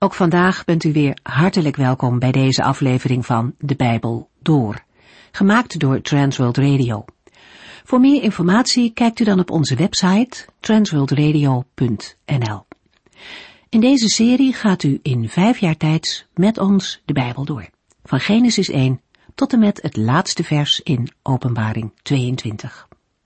Ook vandaag bent u weer hartelijk welkom bij deze aflevering van De Bijbel Door, gemaakt door Transworld Radio. Voor meer informatie kijkt u dan op onze website transworldradio.nl. In deze serie gaat u in 5 jaar tijd met ons de Bijbel door, van Genesis 1 tot en met het laatste vers in Openbaring 22.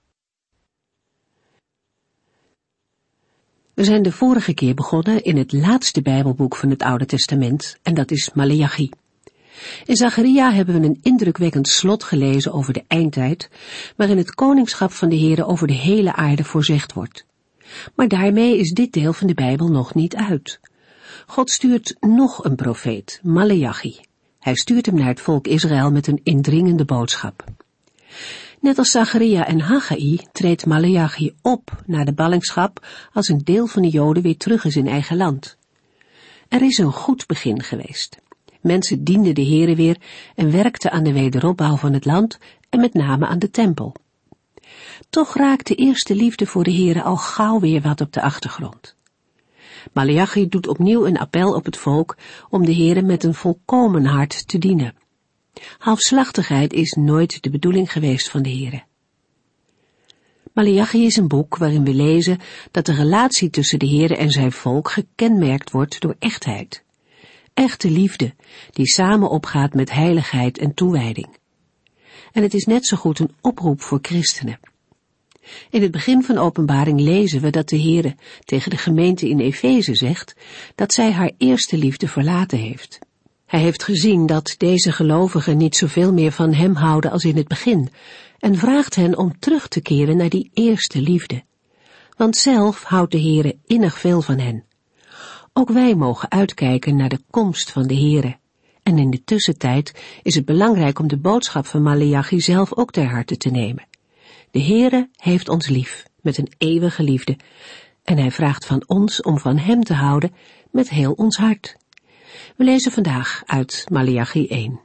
We zijn de vorige keer begonnen in het laatste Bijbelboek van het Oude Testament, en dat is Maleachi. In Zacharia hebben we een indrukwekkend slot gelezen over de eindtijd, waarin het koningschap van de Heere over de hele aarde voorzegd wordt. Maar daarmee is dit deel van de Bijbel nog niet uit. God stuurt nog een profeet, Maleachi. Hij stuurt hem naar het volk Israël met een indringende boodschap. Net als Zacharia en Haggai treedt Maleachi op naar de ballingschap als een deel van de Joden weer terug is in eigen land. Er is een goed begin geweest. Mensen dienden de Heere weer en werkten aan de wederopbouw van het land en met name aan de tempel. Toch raakt de eerste liefde voor de Heere al gauw weer wat op de achtergrond. Maleachi doet opnieuw een appel op het volk om de Heere met een volkomen hart te dienen. Halfslachtigheid is nooit de bedoeling geweest van de Heere. Maleachi is een boek waarin we lezen dat de relatie tussen de Heere en zijn volk gekenmerkt wordt door echtheid. Echte liefde, die samen opgaat met heiligheid en toewijding. En het is net zo goed een oproep voor christenen. In het begin van Openbaring lezen we dat de Heere tegen de gemeente in Efeze zegt dat zij haar eerste liefde verlaten heeft. Hij heeft gezien dat deze gelovigen niet zoveel meer van hem houden als in het begin en vraagt hen om terug te keren naar die eerste liefde. Want zelf houdt de Heere innig veel van hen. Ook wij mogen uitkijken naar de komst van de Heere. En in de tussentijd is het belangrijk om de boodschap van Maleachi zelf ook ter harte te nemen. De Heere heeft ons lief met een eeuwige liefde en hij vraagt van ons om van hem te houden met heel ons hart. We lezen vandaag uit Maleachi 1.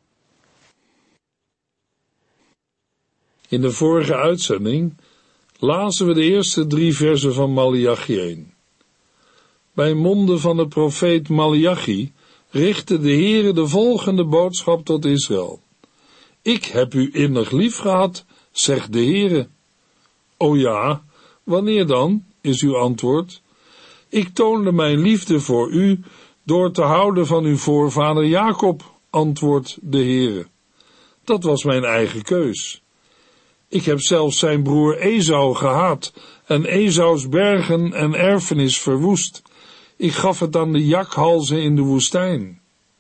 In de vorige uitzending lazen we de eerste 3 versen van Maleachi 1. Bij monden van de profeet Maleachi richtte de Heere de volgende boodschap tot Israël. Ik heb u innig lief gehad, zegt de Heere. O ja, wanneer dan, is uw antwoord. Ik toonde mijn liefde voor u door te houden van uw voorvader Jacob, antwoordt de Heere. Dat was mijn eigen keus. Ik heb zelfs zijn broer Esau gehaat en Esaus bergen en erfenis verwoest. Ik gaf het aan de jakhalzen in de woestijn.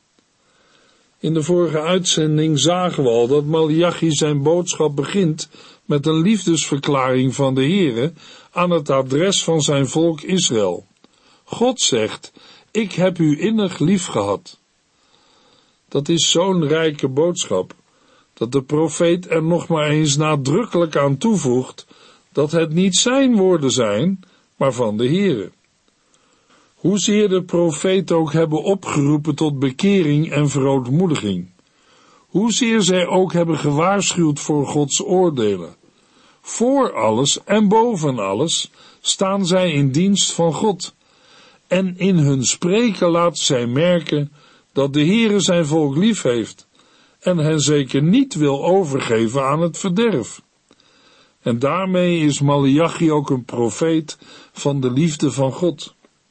In de vorige uitzending zagen we al dat Maleachi zijn boodschap begint met een liefdesverklaring van de Heere aan het adres van zijn volk Israël. God zegt, ik heb u innig lief gehad. Dat is zo'n rijke boodschap, dat de profeet er nog maar eens nadrukkelijk aan toevoegt, dat het niet zijn woorden zijn, maar van de Heere. Hoezeer de profeet ook hebben opgeroepen tot bekering en verootmoediging, hoezeer zij ook hebben gewaarschuwd voor Gods oordelen, voor alles en boven alles staan zij in dienst van God, en in hun spreken laten zij merken dat de Heere zijn volk lief heeft en hen zeker niet wil overgeven aan het verderf. En daarmee is Maleachi ook een profeet van de liefde van God.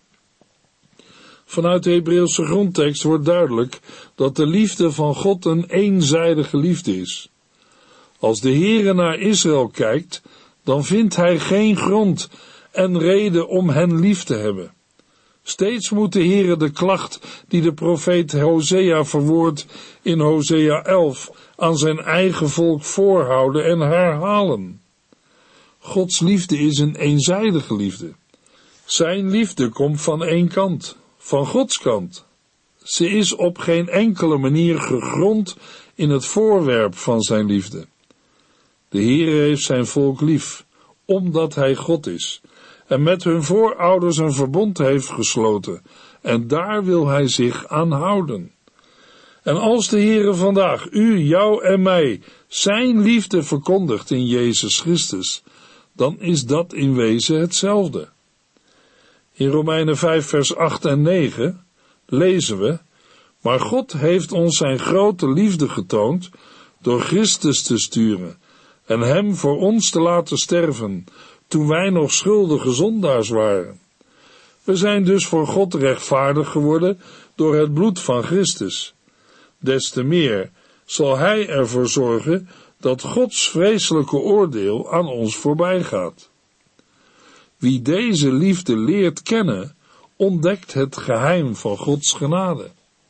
Vanuit de Hebreeuwse grondtekst wordt duidelijk dat de liefde van God een eenzijdige liefde is. Als de Heere naar Israël kijkt, dan vindt hij geen grond en reden om hen lief te hebben. Steeds moet de Heere de klacht die de profeet Hosea verwoordt in Hosea 11 aan zijn eigen volk voorhouden en herhalen. Gods liefde is een eenzijdige liefde. Zijn liefde komt van één kant, van Gods kant. Ze is op geen enkele manier gegrond in het voorwerp van zijn liefde. De Heere heeft zijn volk lief, omdat hij God is, en met hun voorouders een verbond heeft gesloten, en daar wil hij zich aan houden. En als de Heere vandaag u, jou en mij zijn liefde verkondigt in Jezus Christus, dan is dat in wezen hetzelfde. In Romeinen 5 vers 8 en 9 lezen we: maar God heeft ons zijn grote liefde getoond door Christus te sturen en hem voor ons te laten sterven, toen wij nog schuldige zondaars waren. We zijn dus voor God rechtvaardig geworden door het bloed van Christus. Des te meer zal hij ervoor zorgen dat Gods vreselijke oordeel aan ons voorbij gaat. Wie deze liefde leert kennen, ontdekt het geheim van Gods genade.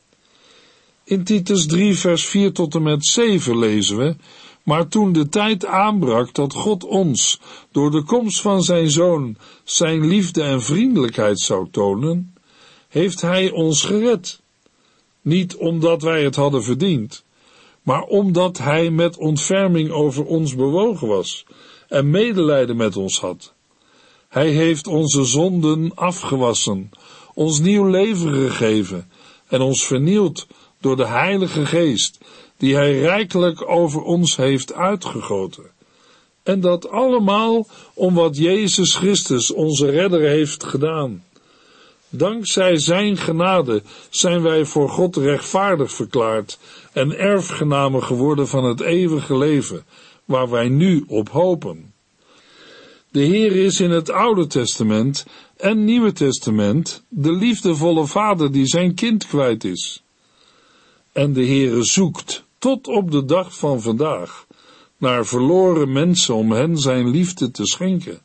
In Titus 3 vers 4 tot en met 7 lezen we: maar toen de tijd aanbrak dat God ons, door de komst van zijn Zoon, zijn liefde en vriendelijkheid zou tonen, heeft hij ons gered. Niet omdat wij het hadden verdiend, maar omdat hij met ontferming over ons bewogen was en medelijden met ons had. Hij heeft onze zonden afgewassen, ons nieuw leven gegeven en ons vernieuwd door de Heilige Geest, die hij rijkelijk over ons heeft uitgegoten. En dat allemaal om wat Jezus Christus, onze redder, heeft gedaan. Dankzij zijn genade zijn wij voor God rechtvaardig verklaard en erfgenamen geworden van het eeuwige leven, waar wij nu op hopen. De Heer is in het Oude Testament en Nieuwe Testament de liefdevolle vader die zijn kind kwijt is. En de Heere zoekt tot op de dag van vandaag naar verloren mensen om hen zijn liefde te schenken.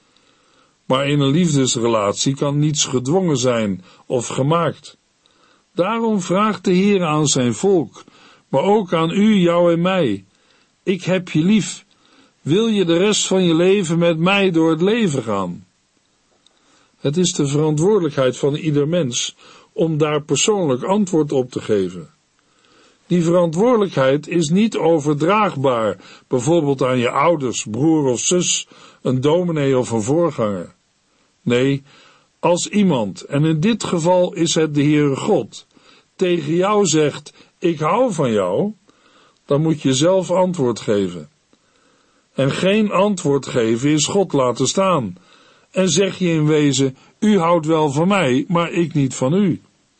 Maar in een liefdesrelatie kan niets gedwongen zijn of gemaakt. Daarom vraagt de Heer aan zijn volk, maar ook aan u, jou en mij: ik heb je lief. Wil je de rest van je leven met mij door het leven gaan? Het is de verantwoordelijkheid van ieder mens om daar persoonlijk antwoord op te geven. Die verantwoordelijkheid is niet overdraagbaar, bijvoorbeeld aan je ouders, broer of zus, een dominee of een voorganger. Nee, als iemand, en in dit geval is het de Heere God, tegen jou zegt: ik hou van jou, dan moet je zelf antwoord geven. En geen antwoord geven is God laten staan. En zeg je in wezen: u houdt wel van mij, maar ik niet van u.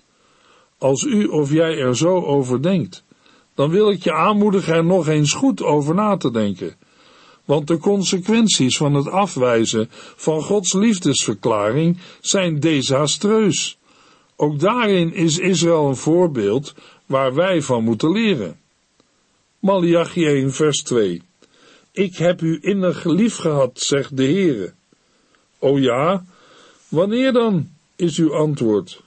Als u of jij er zo over denkt, dan wil ik je aanmoedigen er nog eens goed over na te denken. Want de consequenties van het afwijzen van Gods liefdesverklaring zijn desastreus. Ook daarin is Israël een voorbeeld waar wij van moeten leren. Maleachi 1 vers 2. Ik heb u innig lief gehad, zegt de Heere. O ja, wanneer dan, is uw antwoord.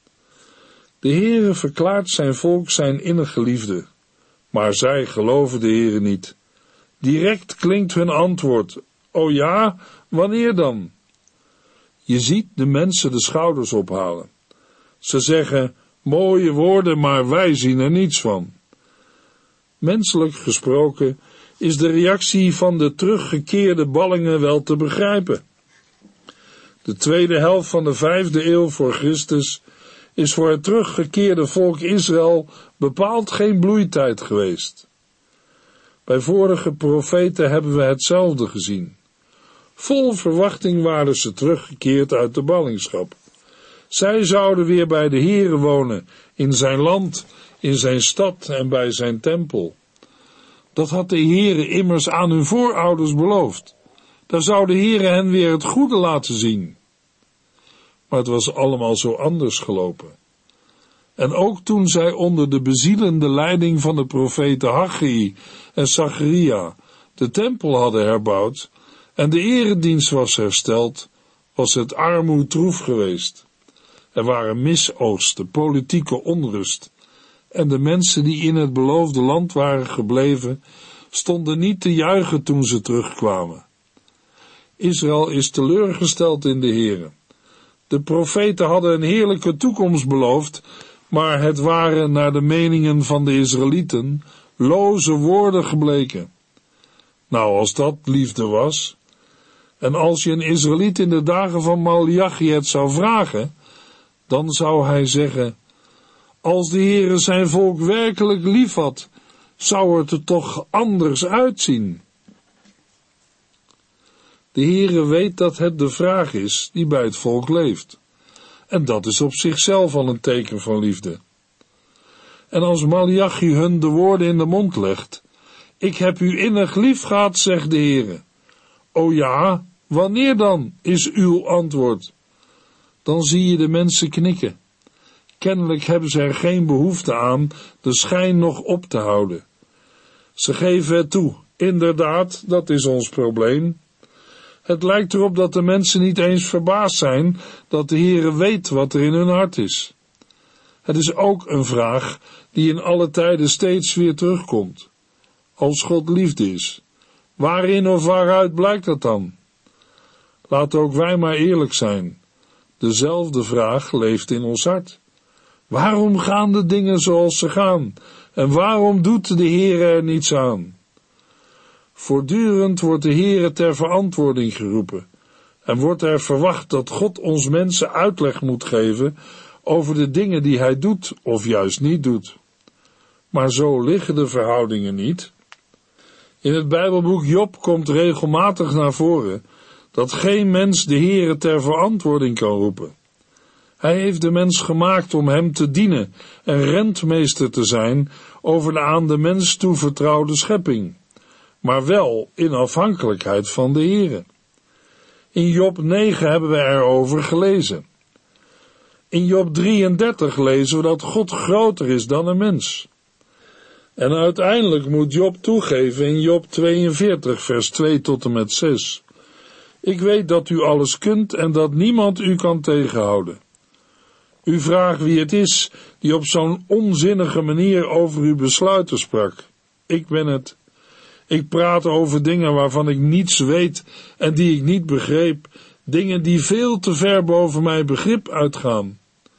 De Heere verklaart zijn volk zijn innige liefde, maar zij geloven de Heere niet. Direct klinkt hun antwoord: o ja, wanneer dan? Je ziet de mensen de schouders ophalen. Ze zeggen: mooie woorden, maar wij zien er niets van. Menselijk gesproken is de reactie van de teruggekeerde ballingen wel te begrijpen. De tweede helft van de 5e eeuw voor Christus is voor het teruggekeerde volk Israël bepaald geen bloeitijd geweest. Bij vorige profeten hebben we hetzelfde gezien. Vol verwachting waren ze teruggekeerd uit de ballingschap. Zij zouden weer bij de Heere wonen, in zijn land, in zijn stad en bij zijn tempel. Dat had de Heere immers aan hun voorouders beloofd. Daar zou de Heere hen weer het goede laten zien. Maar het was allemaal zo anders gelopen. En ook toen zij onder de bezielende leiding van de profeten Haggai en Zacharia de tempel hadden herbouwd en de eredienst was hersteld, was het armoedroef geweest. Er waren misoogsten, politieke onrust, en de mensen die in het beloofde land waren gebleven, stonden niet te juichen toen ze terugkwamen. Israël is teleurgesteld in de Heere. De profeten hadden een heerlijke toekomst beloofd, maar het waren, naar de meningen van de Israëlieten, loze woorden gebleken. Nou, als dat liefde was, en als je een Israëliet in de dagen van Maleachi het zou vragen, dan zou hij zeggen: als de Heere zijn volk werkelijk lief had, zou het er toch anders uitzien. De Heere weet dat het de vraag is die bij het volk leeft. En dat is op zichzelf al een teken van liefde. En als Maleachi hun de woorden in de mond legt: ik heb u innig lief gehad, zegt de Heere. O ja, wanneer dan, is uw antwoord. Dan zie je de mensen knikken. Kennelijk hebben ze er geen behoefte aan de schijn nog op te houden. Ze geven het toe. Inderdaad, dat is ons probleem. Het lijkt erop dat de mensen niet eens verbaasd zijn dat de Heere weet wat er in hun hart is. Het is ook een vraag die in alle tijden steeds weer terugkomt. Als God liefde is, waarin of waaruit blijkt dat dan? Laten ook wij maar eerlijk zijn. Dezelfde vraag leeft in ons hart. Waarom gaan de dingen zoals ze gaan? En waarom doet de Heere er niets aan? Voortdurend wordt de Heere ter verantwoording geroepen en wordt er verwacht dat God ons mensen uitleg moet geven over de dingen die hij doet of juist niet doet. Maar zo liggen de verhoudingen niet. In het Bijbelboek Job komt regelmatig naar voren dat geen mens de Heere ter verantwoording kan roepen. Hij heeft de mens gemaakt om hem te dienen en rentmeester te zijn over de aan de mens toevertrouwde schepping, maar wel in afhankelijkheid van de Heere. In Job 9 hebben we erover gelezen. In Job 33 lezen we dat God groter is dan een mens. En uiteindelijk moet Job toegeven in Job 42 vers 2 tot en met 6. Ik weet dat u alles kunt en dat niemand u kan tegenhouden. U vraagt wie het is die op zo'n onzinnige manier over uw besluiten sprak. Ik ben het. Ik praat over dingen waarvan ik niets weet en die ik niet begreep, dingen die veel te ver boven mijn begrip uitgaan.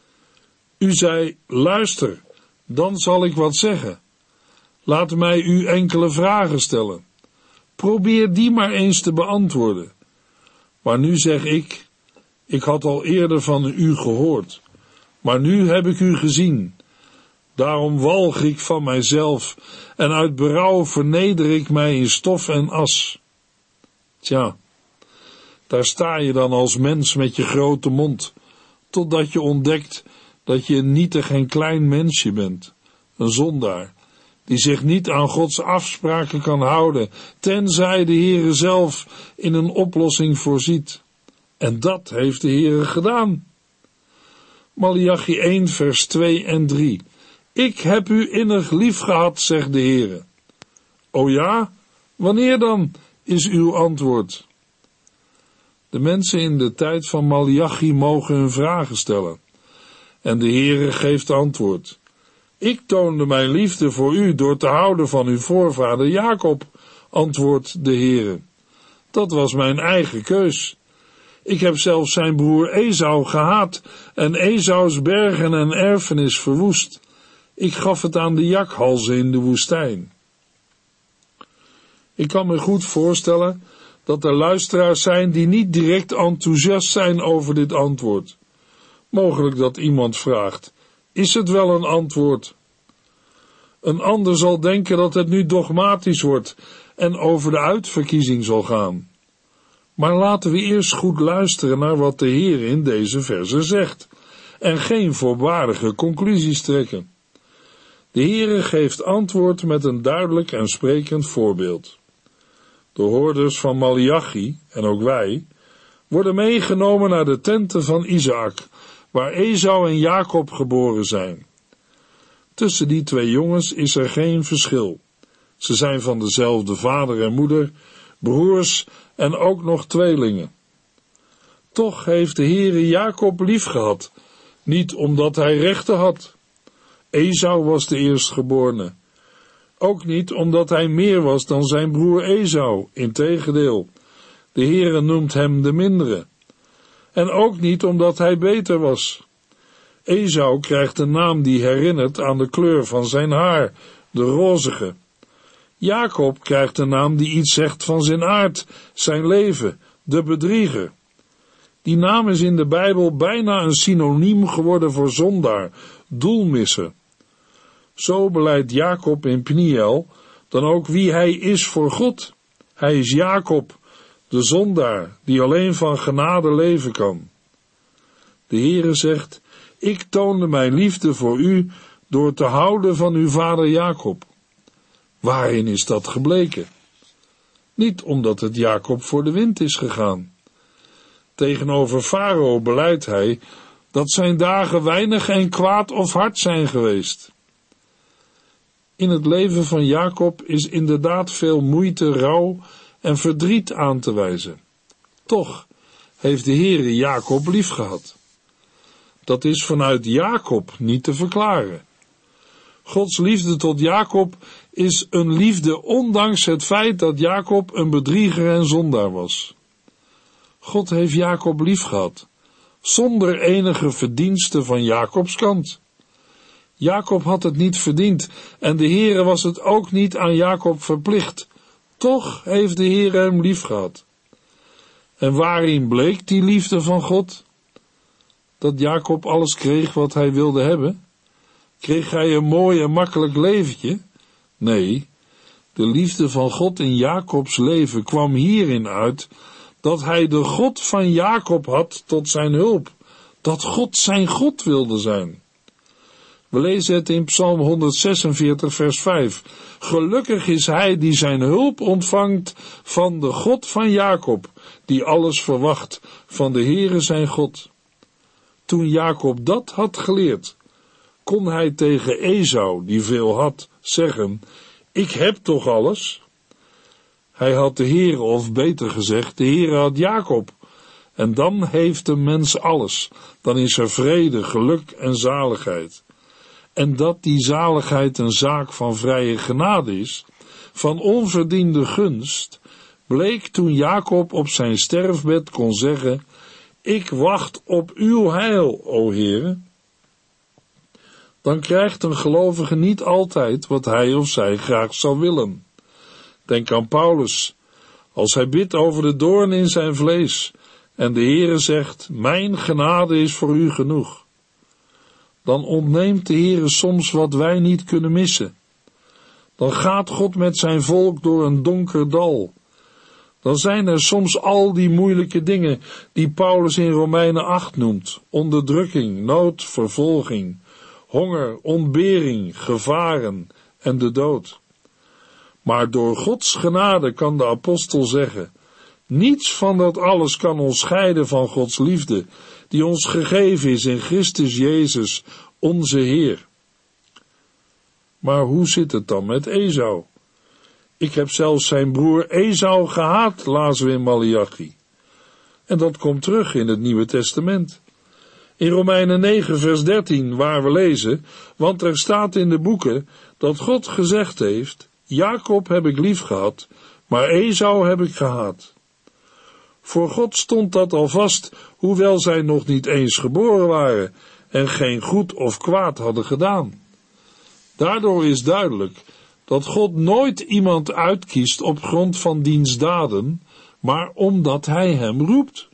U zei, luister, dan zal ik wat zeggen. Laat mij u enkele vragen stellen. Probeer die maar eens te beantwoorden. Maar nu zeg ik had al eerder van u gehoord, maar nu heb ik u gezien. Daarom walg ik van mijzelf en uit berouw verneder ik mij in stof en as. Tja, daar sta je dan als mens met je grote mond, totdat je ontdekt dat je een nietig en klein mensje bent, een zondaar, die zich niet aan Gods afspraken kan houden, tenzij de Heere zelf in een oplossing voorziet. En dat heeft de Heere gedaan. Maleachi 1 vers 2 en 3. Ik heb u innig lief gehad, zegt de Heere. O ja, wanneer dan, is uw antwoord. De mensen in de tijd van Maleachi mogen hun vragen stellen. En de Heere geeft antwoord. Ik toonde mijn liefde voor u door te houden van uw voorvader Jacob, antwoordt de Heere. Dat was mijn eigen keus. Ik heb zelfs zijn broer Esau gehaat en Esaus bergen en erfenis verwoest. Ik gaf het aan de jakhalzen in de woestijn. Ik kan me goed voorstellen dat er luisteraars zijn die niet direct enthousiast zijn over dit antwoord. Mogelijk dat iemand vraagt, is het wel een antwoord? Een ander zal denken dat het nu dogmatisch wordt en over de uitverkiezing zal gaan. Maar laten we eerst goed luisteren naar wat de Heer in deze verse zegt en geen voorbaardige conclusies trekken. De Heere geeft antwoord met een duidelijk en sprekend voorbeeld. De hoorders van Maleachi, en ook wij, worden meegenomen naar de tenten van Isaak, waar Esau en Jacob geboren zijn. Tussen die twee jongens is er geen verschil. Ze zijn van dezelfde vader en moeder, broers en ook nog tweelingen. Toch heeft de Heere Jacob liefgehad, niet omdat hij rechten had. Esau was de eerstgeborene. Ook niet omdat hij meer was dan zijn broer Esau, integendeel. De Heere noemt hem de mindere. En ook niet omdat hij beter was. Esau krijgt een naam die herinnert aan de kleur van zijn haar, de rozige. Jacob krijgt een naam die iets zegt van zijn aard, zijn leven, de bedrieger. Die naam is in de Bijbel bijna een synoniem geworden voor zondaar, doelmisser. Zo beleidt Jacob in Pniel dan ook wie hij is voor God. Hij is Jacob, de zondaar, die alleen van genade leven kan. De De Heere zegt, ik toonde mijn liefde voor u door te houden van uw vader Jacob. Waarin is dat gebleken? Niet omdat het Jacob voor de wind is gegaan. Tegenover Farao belijdt hij dat zijn dagen weinig en kwaad of hard zijn geweest. In het leven van Jacob is inderdaad veel moeite, rouw en verdriet aan te wijzen. Toch heeft de Heere Jacob liefgehad. Dat is vanuit Jacob niet te verklaren. Gods liefde tot Jacob is een liefde ondanks het feit dat Jacob een bedrieger en zondaar was. God heeft Jacob liefgehad, zonder enige verdienste van Jacobs kant. Jacob had het niet verdiend en de Heere was het ook niet aan Jacob verplicht. Toch heeft de Heere hem liefgehad. En waarin bleek die liefde van God? Dat Jacob alles kreeg wat hij wilde hebben? Kreeg hij een mooi en makkelijk leventje? Nee, de liefde van God in Jacobs leven kwam hierin uit dat hij de God van Jacob had tot zijn hulp, dat God zijn God wilde zijn. We lezen het in Psalm 146 vers 5. Gelukkig is hij die zijn hulp ontvangt van de God van Jacob, die alles verwacht van de Heere zijn God. Toen Jacob dat had geleerd, kon hij tegen Esau, die veel had, zeggen, ik heb toch alles? Hij had de Heere, of beter gezegd, de Heere had Jacob. En dan heeft de mens alles. Dan is er vrede, geluk en zaligheid. En dat die zaligheid een zaak van vrije genade is, van onverdiende gunst, bleek toen Jacob op zijn sterfbed kon zeggen, ik wacht op uw heil, o Heere. Dan krijgt een gelovige niet altijd wat hij of zij graag zou willen. Denk aan Paulus, als hij bidt over de doorn in zijn vlees, en de Heere zegt, mijn genade is voor u genoeg. Dan ontneemt de Heere soms wat wij niet kunnen missen. Dan gaat God met zijn volk door een donker dal. Dan zijn er soms al die moeilijke dingen die Paulus in Romeinen 8 noemt. Onderdrukking, nood, vervolging, honger, ontbering, gevaren en de dood. Maar door Gods genade kan de apostel zeggen, niets van dat alles kan ons scheiden van Gods liefde, die ons gegeven is in Christus Jezus, onze Heer. Maar hoe zit het dan met Esau? Ik heb zelfs zijn broer Esau gehaat, lazen we in Maleachi. En dat komt terug in het Nieuwe Testament. In Romeinen 9 vers 13, waar we lezen, want er staat in de boeken dat God gezegd heeft, Jacob heb ik lief gehad, maar Esau heb ik gehaat. Voor God stond dat al vast, hoewel zij nog niet eens geboren waren en geen goed of kwaad hadden gedaan. Daardoor is duidelijk dat God nooit iemand uitkiest op grond van diens daden, maar omdat hij hem roept.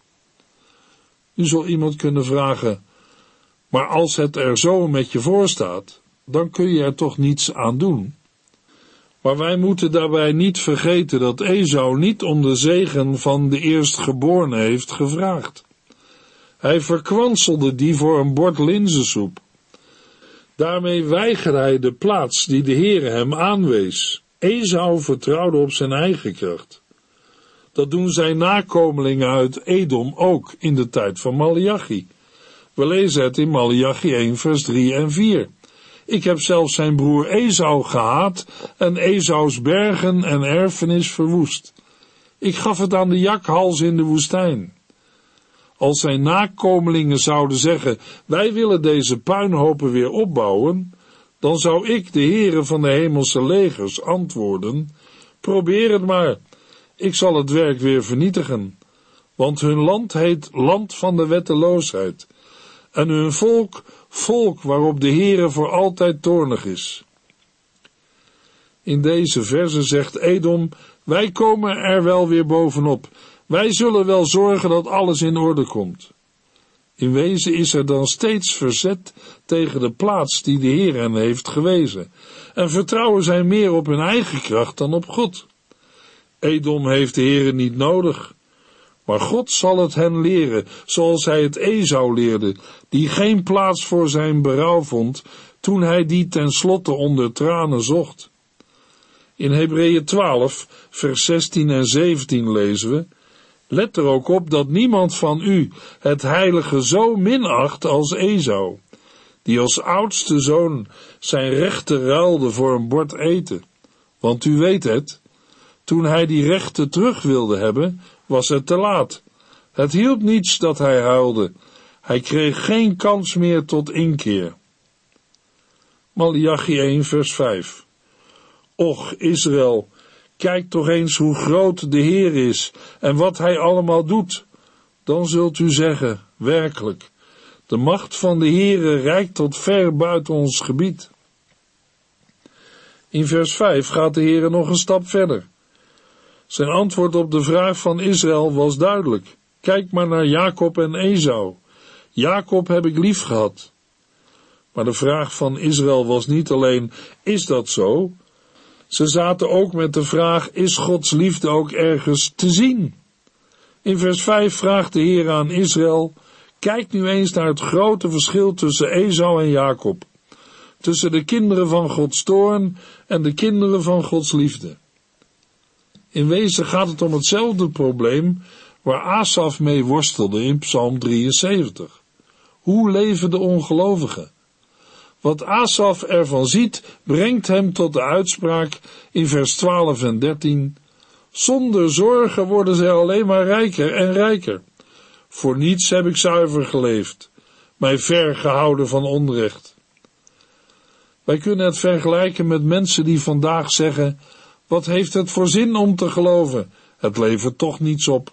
Nu zal iemand kunnen vragen, maar als het er zo met je voor staat, dan kun je er toch niets aan doen. Maar wij moeten daarbij niet vergeten dat Esau niet om de zegen van de eerstgeborene heeft gevraagd. Hij verkwanselde die voor een bord linzensoep. Daarmee weigerde hij de plaats die de Heere hem aanwees. Esau vertrouwde op zijn eigen kracht. Dat doen zijn nakomelingen uit Edom ook in de tijd van Maleachi. We lezen het in Maleachi 1 vers 3 en 4. Ik heb zelfs zijn broer Esau gehaat en Esaus bergen en erfenis verwoest. Ik gaf het aan de jakhals in de woestijn. Als zijn nakomelingen zouden zeggen, wij willen deze puinhopen weer opbouwen, dan zou ik, de Heere van de hemelse legers, antwoorden, probeer het maar, ik zal het werk weer vernietigen, want hun land heet land van de wetteloosheid, en hun volk, volk waarop de Heere voor altijd toornig is. In deze verse zegt Edom, wij komen er wel weer bovenop, wij zullen wel zorgen dat alles in orde komt. In wezen is er dan steeds verzet tegen de plaats die de Heer hen heeft gewezen, en vertrouwen zij meer op hun eigen kracht dan op God. Edom heeft de Heere niet nodig, Maar God zal het hen leren, zoals hij het Esau leerde, die geen plaats voor zijn berouw vond, toen hij die tenslotte onder tranen zocht. In Hebreeën 12, vers 16 en 17 lezen we: let er ook op dat niemand van u het heilige zo minacht als Esau, die als oudste zoon zijn rechten ruilde voor een bord eten. Want u weet het, toen hij die rechten terug wilde hebben, was het te laat. Het hielp niets dat hij huilde. Hij kreeg geen kans meer tot inkeer. Maleachi 1 vers 5. Och, Israël, kijk toch eens hoe groot de Heer is en wat hij allemaal doet. Dan zult u zeggen, werkelijk, de macht van de Heere reikt tot ver buiten ons gebied. In vers 5 gaat de Heere nog een stap verder. Zijn antwoord op de vraag van Israël was duidelijk. Kijk maar naar Jacob en Esau. Jacob heb ik lief gehad. Maar de vraag van Israël was niet alleen, is dat zo? Ze zaten ook met de vraag, is Gods liefde ook ergens te zien? In vers 5 vraagt de Heer aan Israël, kijk nu eens naar het grote verschil tussen Esau en Jacob. Tussen de kinderen van Gods toorn en de kinderen van Gods liefde. In wezen gaat het om hetzelfde probleem waar Asaf mee worstelde in Psalm 73. Hoe leven de ongelovigen? Wat Asaf ervan ziet, brengt hem tot de uitspraak in vers 12 en 13. Zonder zorgen worden zij alleen maar rijker en rijker. Voor niets heb ik zuiver geleefd, mij ver gehouden van onrecht. Wij kunnen het vergelijken met mensen die vandaag zeggen, wat heeft het voor zin om te geloven? Het levert toch niets op.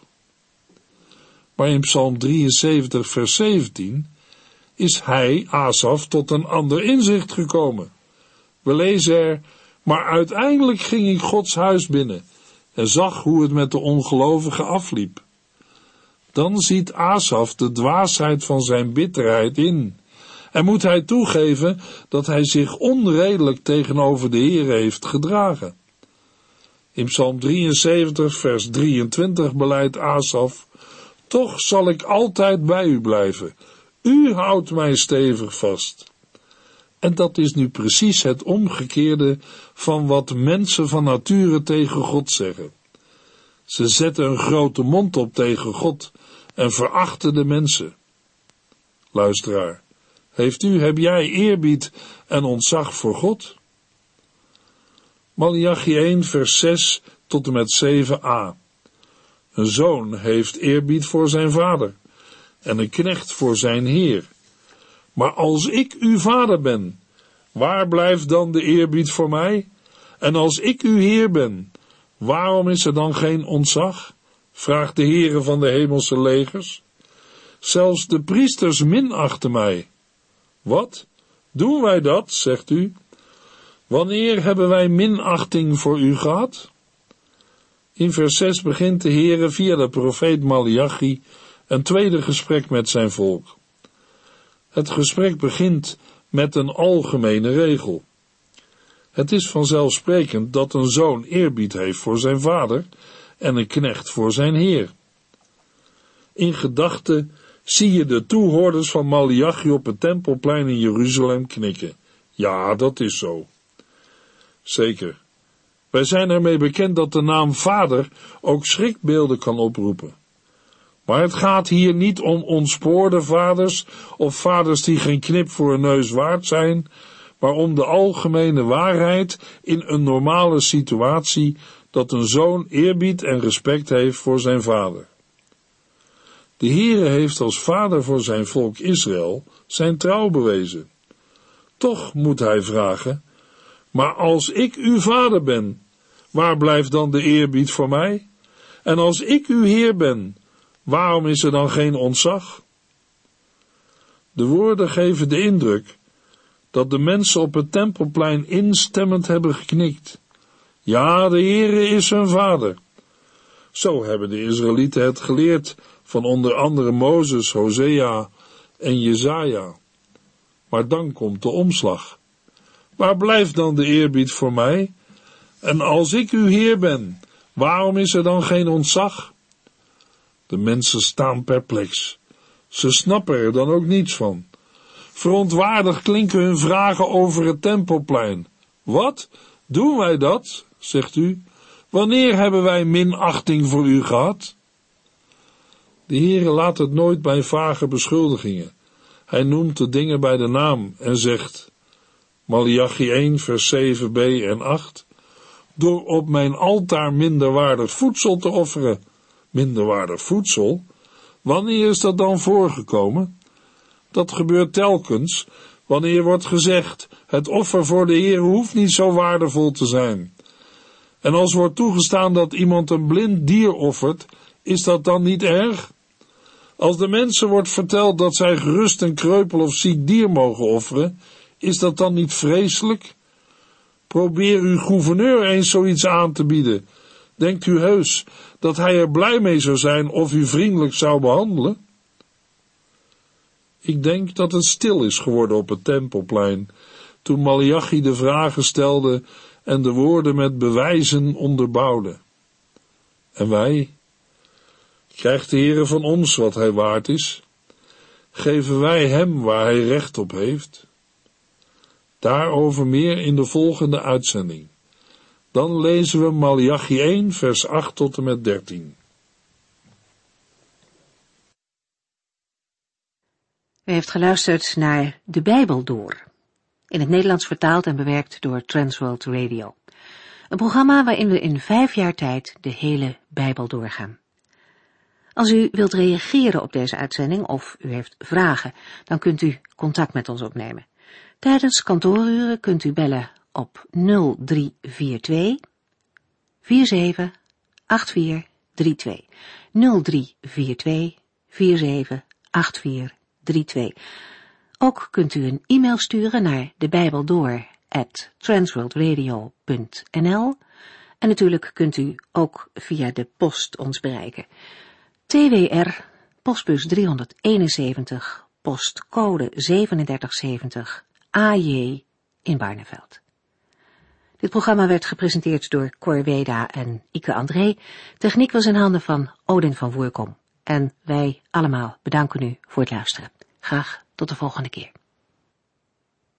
Maar in Psalm 73 vers 17 is hij, Asaf, tot een ander inzicht gekomen. We lezen er, maar uiteindelijk ging ik Gods huis binnen en zag hoe het met de ongelovigen afliep. Dan ziet Asaf de dwaasheid van zijn bitterheid in en moet hij toegeven dat hij zich onredelijk tegenover de Heer heeft gedragen. In Psalm 73 vers 23 belijdt Asaf, toch zal ik altijd bij u blijven. U houdt mij stevig vast. En dat is nu precies het omgekeerde van wat mensen van nature tegen God zeggen. Ze zetten een grote mond op tegen God en verachten de mensen. Luisteraar, heb jij eerbied en ontzag voor God? Maleachi 1 vers 6 tot en met 7a. Een zoon heeft eerbied voor zijn vader en een knecht voor zijn heer. Maar als ik uw vader ben, waar blijft dan de eerbied voor mij? En als ik uw heer ben, waarom is er dan geen ontzag? Vraagt de Heere van de hemelse legers. Zelfs de priesters minachten mij. Wat? Doen wij dat, zegt u? Wanneer hebben wij minachting voor u gehad? In vers 6 begint de Heere via de profeet Maleachi een tweede gesprek met zijn volk. Het gesprek begint met een algemene regel. Het is vanzelfsprekend dat een zoon eerbied heeft voor zijn vader en een knecht voor zijn heer. In gedachten zie je de toehoorders van Maleachi op het Tempelplein in Jeruzalem knikken. Ja, dat is zo. Zeker. Wij zijn ermee bekend dat de naam vader ook schrikbeelden kan oproepen. Maar het gaat hier niet om ontspoorde vaders of vaders die geen knip voor een neus waard zijn, maar om de algemene waarheid in een normale situatie dat een zoon eerbied en respect heeft voor zijn vader. De Heere heeft als vader voor zijn volk Israël zijn trouw bewezen. Toch moet hij vragen, maar als ik uw vader ben, waar blijft dan de eerbied voor mij? En als ik uw heer ben, waarom is er dan geen ontzag? De woorden geven de indruk dat de mensen op het Tempelplein instemmend hebben geknikt. Ja, de Heere is hun vader. Zo hebben de Israëlieten het geleerd van onder andere Mozes, Hosea en Jesaja. Maar dan komt de omslag. Waar blijft dan de eerbied voor mij? En als ik uw Heer ben, waarom is er dan geen ontzag? De mensen staan perplex. Ze snappen er dan ook niets van. Verontwaardigd klinken hun vragen over het Tempelplein. Wat? Doen wij dat? Zegt u. Wanneer hebben wij minachting voor u gehad? De Heere laat het nooit bij vage beschuldigingen. Hij noemt de dingen bij de naam en zegt, Maleachi 1 vers 7b en 8, door op mijn altaar minderwaardig voedsel te offeren. Minderwaardig voedsel? Wanneer is dat dan voorgekomen? Dat gebeurt telkens, wanneer wordt gezegd, het offer voor de Heer hoeft niet zo waardevol te zijn. En als wordt toegestaan dat iemand een blind dier offert, is dat dan niet erg? Als de mensen wordt verteld dat zij gerust een kreupel of ziek dier mogen offeren, is dat dan niet vreselijk? Probeer uw gouverneur eens zoiets aan te bieden. Denkt u heus dat hij er blij mee zou zijn of u vriendelijk zou behandelen? Ik denk dat het stil is geworden op het Tempelplein, toen Maleachi de vragen stelde en de woorden met bewijzen onderbouwde. En wij? Krijgt de Heere van ons wat hij waard is? Geven wij hem waar hij recht op heeft? Daarover meer in de volgende uitzending. Dan lezen we Maleachi 1 vers 8 tot en met 13. U heeft geluisterd naar De Bijbel Door, in het Nederlands vertaald en bewerkt door Transworld Radio. Een programma waarin we in 5 jaar tijd de hele Bijbel doorgaan. Als u wilt reageren op deze uitzending of u heeft vragen, dan kunt u contact met ons opnemen. Tijdens kantooruren kunt u bellen op 0342 478432. 0342 478432. Ook kunt u een e-mail sturen naar debijbeldoor@transworldradio.nl en natuurlijk kunt u ook via de post ons bereiken. TWR, postbus 371, postcode 3770, AJ in Barneveld. Dit programma werd gepresenteerd door Cor Weda en Ike André. Techniek was in handen van Odin van Woerkom. En wij allemaal bedanken u voor het luisteren. Graag tot de volgende keer.